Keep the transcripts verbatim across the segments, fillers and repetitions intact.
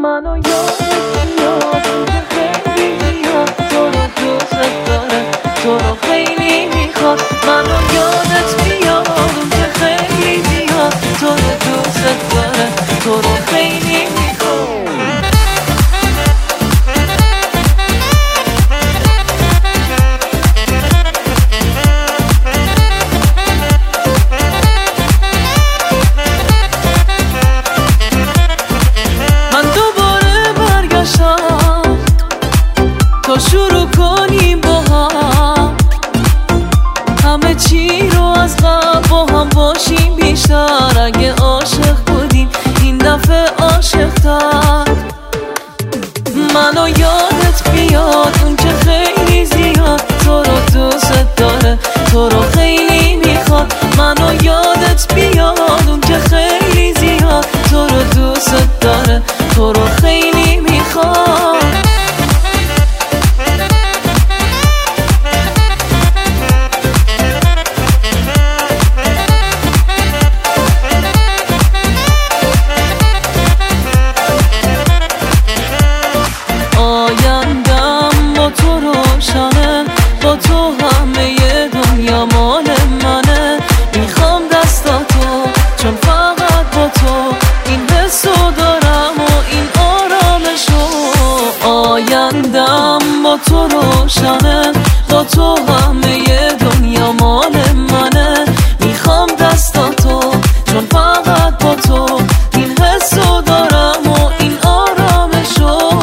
منو یادت میاد که خیلی زیاد تو رو دوست داره، تو رو خیلی میخواد. منو یادت میاد که خیلی زیاد تو رو دوست داره، تو رو خیلی میخواد. تا شروع کنیم با هم همه چی رو از قبل با هم باشیم بیشتر. اگه عاشق بودیم این دفعه عاشق‌تر. منو یادت بیاد اون که خیلی زیاد تو رو دوست داره، تو رو خیلی میخواد. منو یادت بیاد اون که خیلی زیاد تو رو دوست داره، تو رو خیلی میخواد. آیندم با تو روشنه، با تو همه دنیا مال منه. میخوام دستاتو چون فقط با تو این حسو دارم و این آرامشو. آیندم با تو روشنه، با تو همه دنیا مال منه. میخوام دستاتو چون فقط با تو این حسو دارم و این آرامشو.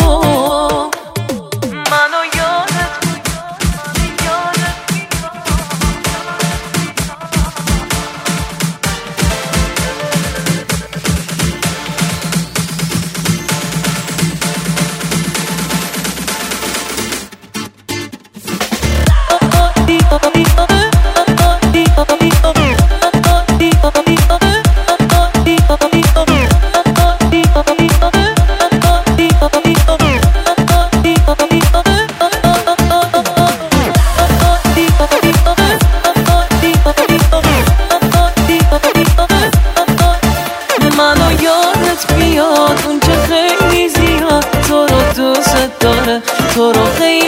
منو یادت بیاد اون که خیلی زیاد تو رو دوست داره، تو رو خیلی